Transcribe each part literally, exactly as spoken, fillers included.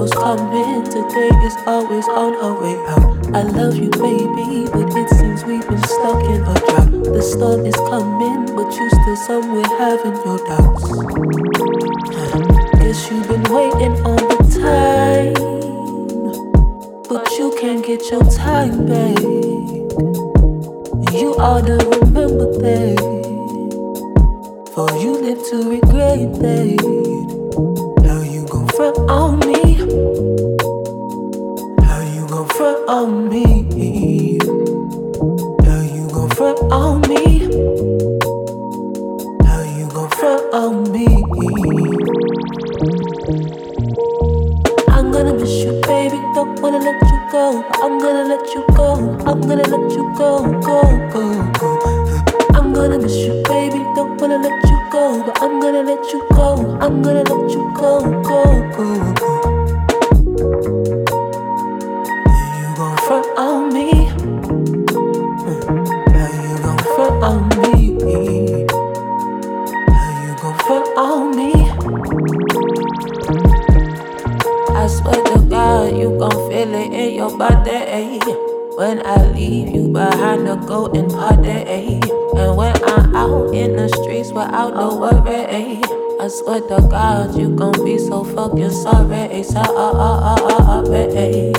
was coming, today is always on our way out. I love you, baby, but it seems we've been stuck in a drought. The storm is coming, but you still somewhere having your doubts. Guess you've been waiting on the time, but you can't get your time back. You ought to remember that, for you live to regret that. How you gon' front on me? How you gon' front on me? How you gon' front on me? How you gon' front on me? I'm gonna miss you, baby, don't wanna let you go. I'm gonna let you go, I'm gonna let you go, go, go, go. I'm gonna miss you, baby, don't wanna let you go, but I'm gonna let you go, I'm gonna let you go, go, go, go. Yeah, you gon' front on me? How you gon' front on me? How you gon' front on me? I swear to God, you gon' feel it in your body when I leave you behind to go and party. And when I'm out in the streets without no worry, I swear to God, you gon' be so fucking sorry. Sorry, sorry,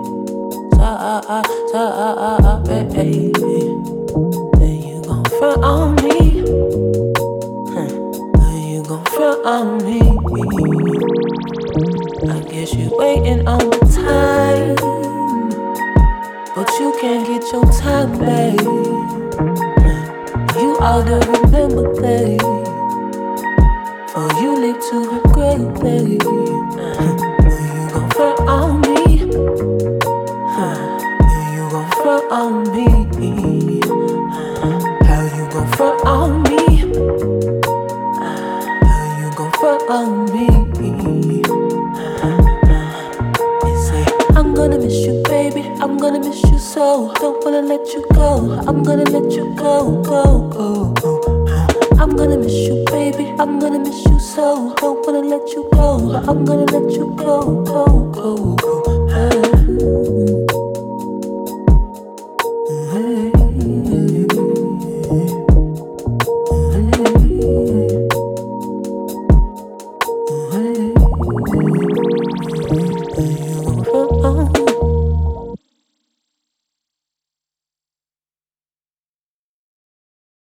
sorry. Then you gon' front on me? Then you gon' front on me? I guess you waiting on the time, but you can't get your time back. You ought to remember that, for you live to regret that. You gon' front on me? You gon' front on me? How you gon' front on me? How you gon' front on me? I'm gonna miss you, baby, I'm gonna miss you so. Don't wanna let you go, I'm gonna let you go, go, go, go. I'm gonna miss you, baby, I'm gonna miss you so. Don't wanna let you go, but I'm gonna let you go, go, go, go.